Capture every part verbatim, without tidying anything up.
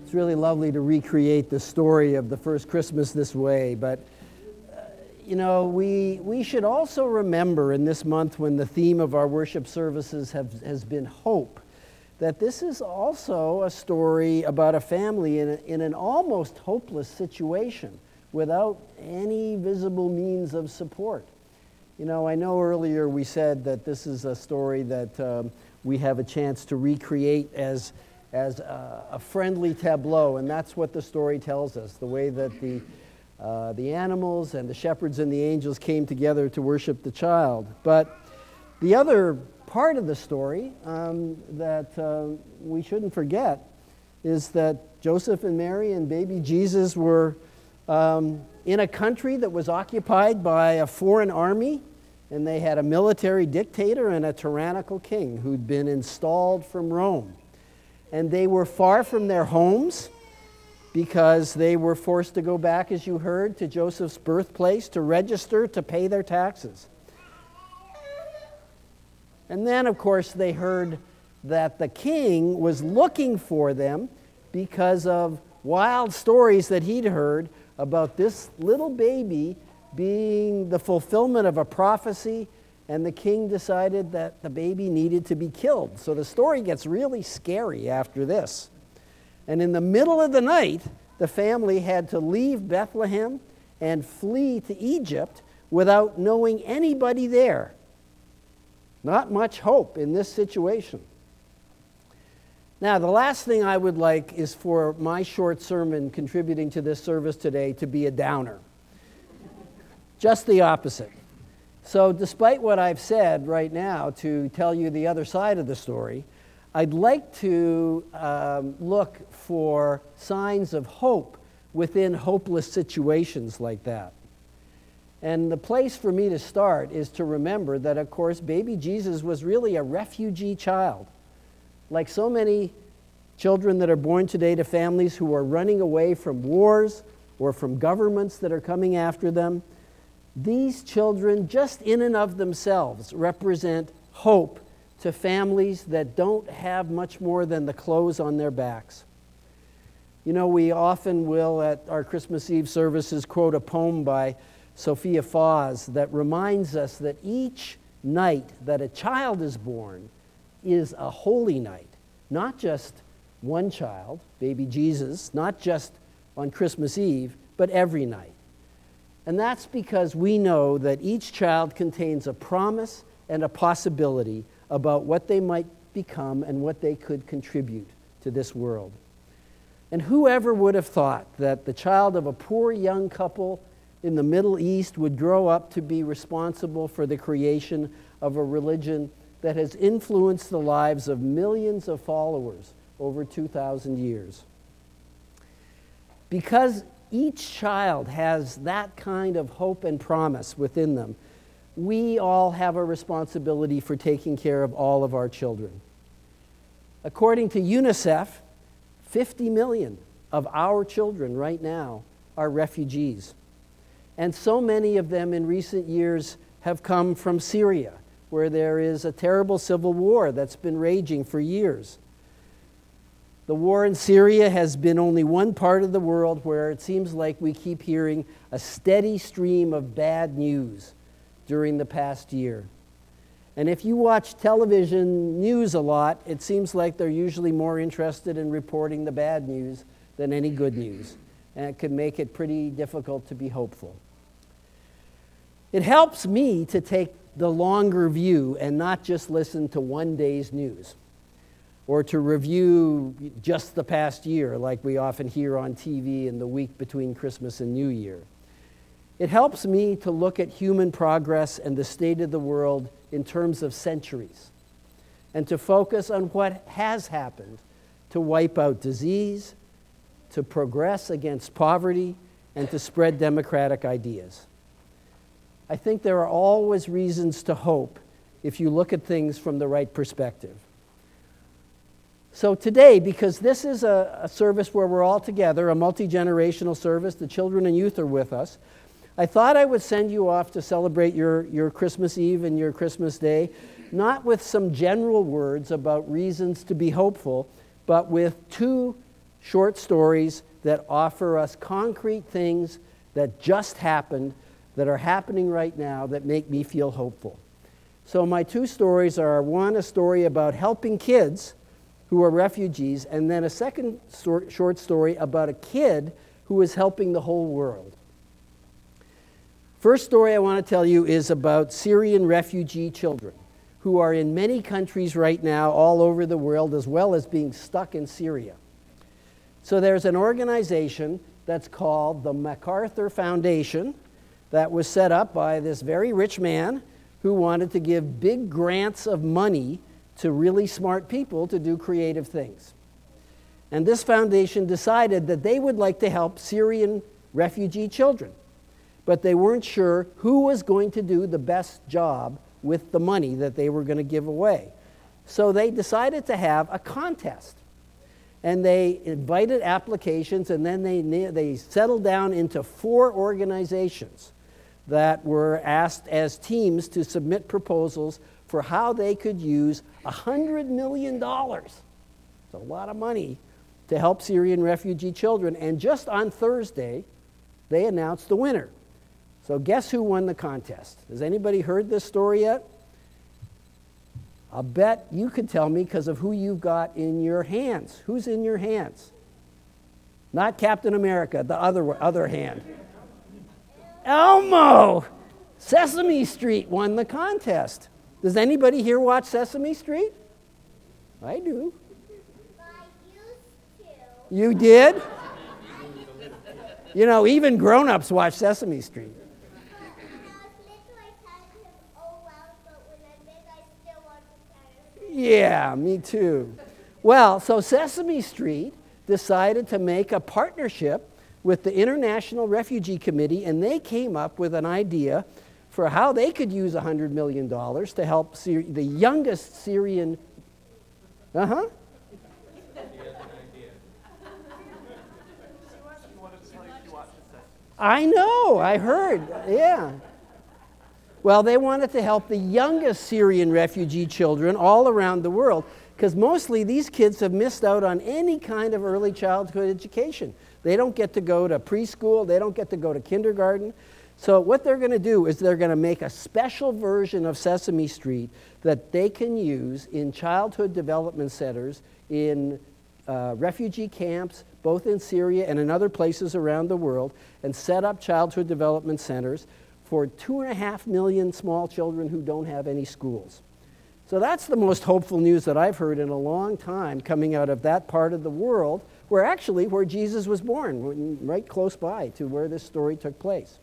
It's really lovely to recreate the story of the first Christmas this way, but uh, you know, we, we should also remember in this month when the theme of our worship services have, has been hope, that this is also a story about a family in, a, in an almost hopeless situation without any visible means of support. You know, I know earlier we said that this is a story that um, we have a chance to recreate as, as a, a friendly tableau, and that's what the story tells us, the way that the, uh, the animals and the shepherds and the angels came together to worship the child. But the other part of the story um, that uh, we shouldn't forget is that Joseph and Mary and baby Jesus were um, in a country that was occupied by a foreign army, and they had a military dictator and a tyrannical king who'd been installed from Rome. And they were far from their homes because they were forced to go back, as you heard, to Joseph's birthplace to register to pay their taxes. And then, of course, they heard that the king was looking for them because of wild stories that he'd heard about this little baby being the fulfillment of a prophecy, and the king decided that the baby needed to be killed. So the story gets really scary after this. And in the middle of the night, the family had to leave Bethlehem and flee to Egypt without knowing anybody there. Not much hope in this situation. Now, the last thing I would like is for my short sermon contributing to this service today to be a downer. Just the opposite. So despite what I've said right now to tell you the other side of the story, I'd like to um, look for signs of hope within hopeless situations like that. And the place for me to start is to remember that, of course, baby Jesus was really a refugee child. Like so many children that are born today to families who are running away from wars or from governments that are coming after them, these children, just in and of themselves, represent hope to families that don't have much more than the clothes on their backs. You know, we often will at our Christmas Eve services quote a poem by Sophia Foz that reminds us that each night that a child is born is a holy night. Not just one child, baby Jesus, not just on Christmas Eve, but every night. And that's because we know that each child contains a promise and a possibility about what they might become and what they could contribute to this world. And whoever would have thought that the child of a poor young couple in the Middle East would grow up to be responsible for the creation of a religion that has influenced the lives of millions of followers over two thousand years. Because each child has that kind of hope and promise within them, we all have a responsibility for taking care of all of our children. According to UNICEF, fifty million of our children right now are refugees. And so many of them in recent years have come from Syria, where there is a terrible civil war that's been raging for years. The war in Syria has been only one part of the world where it seems like we keep hearing a steady stream of bad news during the past year. And if you watch television news a lot, it seems like they're usually more interested in reporting the bad news than any good news. And it can make it pretty difficult to be hopeful. It helps me to take the longer view and not just listen to one day's news or to review just the past year like we often hear on T V in the week between Christmas and New Year. It helps me to look at human progress and the state of the world in terms of centuries and to focus on what has happened to wipe out disease, to progress against poverty, and to spread democratic ideas. I think there are always reasons to hope if you look at things from the right perspective. So today, because this is a, a service where we're all together, a multi-generational service, the children and youth are with us, I thought I would send you off to celebrate your, your Christmas Eve and your Christmas Day, not with some general words about reasons to be hopeful, but with two short stories that offer us concrete things that just happened, that are happening right now, that make me feel hopeful. So my two stories are, one, a story about helping kids who are refugees, and then a second stor- short story about a kid who is helping the whole world. First story I want to tell you is about Syrian refugee children who are in many countries right now all over the world, as well as being stuck in Syria. So there's an organization that's called the MacArthur Foundation that was set up by this very rich man who wanted to give big grants of money to really smart people to do creative things. And this foundation decided that they would like to help Syrian refugee children, but they weren't sure who was going to do the best job with the money that they were going to give away. So they decided to have a contest. And they invited applications, and then they, they settled down into four organizations that were asked as teams to submit proposals for how they could use one hundred million dollars. It's a lot of money to help Syrian refugee children. And just on Thursday, they announced the winner. So guess who won the contest? Has anybody heard this story yet? I'll bet you could tell me because of who you've got in your hands. Who's in your hands? Not Captain America, the other, other hand. Elmo! Sesame Street won the contest. Does anybody here watch Sesame Street? I do. I used to. You did? You know, even grown-ups watch Sesame Street. When I was little, I told him, oh well, but when I'm big, I still want to tell him. Yeah, me too. Well, so Sesame Street decided to make a partnership with the International Refugee Committee, and they came up with an idea for how they could use one hundred million dollars to help Syri- the youngest Syrian... Uh-huh. I know, I heard, yeah. Well, they wanted to help the youngest Syrian refugee children all around the world, because mostly these kids have missed out on any kind of early childhood education. They don't get to go to preschool, they don't get to go to kindergarten. So what they're going to do is they're going to make a special version of Sesame Street that they can use in childhood development centers, in uh, refugee camps, both in Syria and in other places around the world, and set up childhood development centers for two and a half million small children who don't have any schools. So that's the most hopeful news that I've heard in a long time coming out of that part of the world, where actually where Jesus was born, right close by to where this story took place.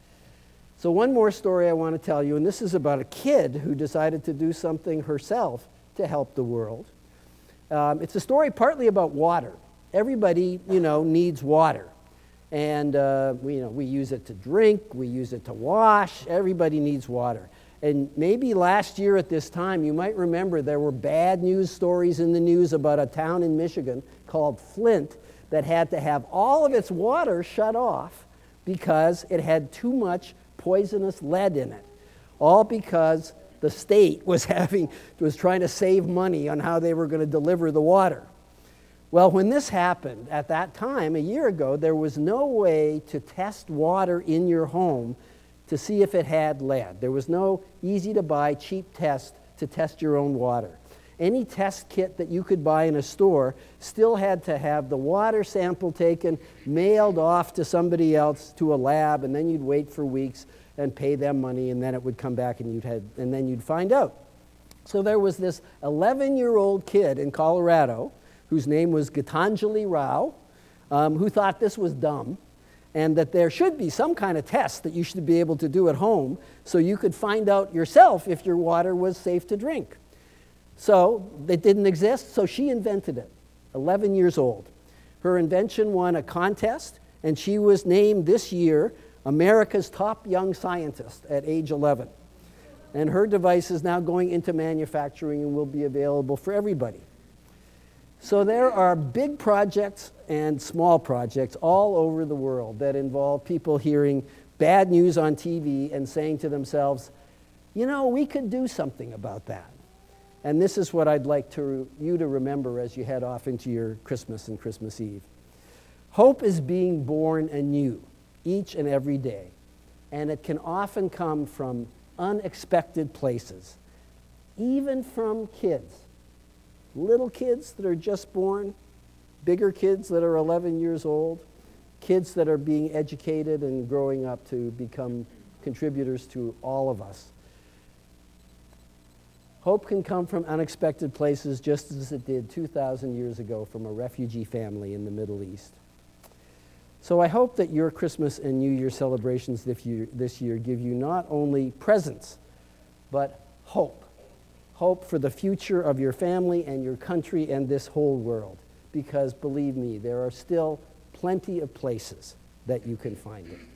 So one more story I want to tell you, and this is about a kid who decided to do something herself to help the world. Um, it's a story partly about water. Everybody, you know, needs water. And, uh, we, you know, we use it to drink, we use it to wash, everybody needs water. And maybe last year at this time, you might remember there were bad news stories in the news about a town in Michigan called Flint that had to have all of its water shut off because it had too much poisonous lead in it. All because the state was having, was trying to save money on how they were going to deliver the water. Well, when this happened, at that time, a year ago, there was no way to test water in your home to see if it had lead. There was no easy-to-buy, cheap test to test your own water. Any test kit that you could buy in a store still had to have the water sample taken, mailed off to somebody else, to a lab, and then you'd wait for weeks and pay them money, and then it would come back and you'd had, and then you'd find out. So there was this eleven-year-old kid in Colorado whose name was Gitanjali Rao, um, who thought this was dumb, and that there should be some kind of test that you should be able to do at home so you could find out yourself if your water was safe to drink. So it didn't exist, so she invented it, eleven years old. Her invention won a contest, and she was named this year America's top young scientist at age eleven. And her device is now going into manufacturing and will be available for everybody. So there are big projects and small projects all over the world that involve people hearing bad news on T V and saying to themselves, you know, we could do something about that. And this is what I'd like to, you to remember as you head off into your Christmas and Christmas Eve. Hope is being born anew each and every day, and it can often come from unexpected places, even from kids. Little kids that are just born, bigger kids that are eleven years old, kids that are being educated and growing up to become contributors to all of us. Hope can come from unexpected places just as it did two thousand years ago from a refugee family in the Middle East. So I hope that your Christmas and New Year celebrations this year, this year give you not only presents, but hope. Hope for the future of your family and your country and this whole world. Because believe me, there are still plenty of places that you can find it.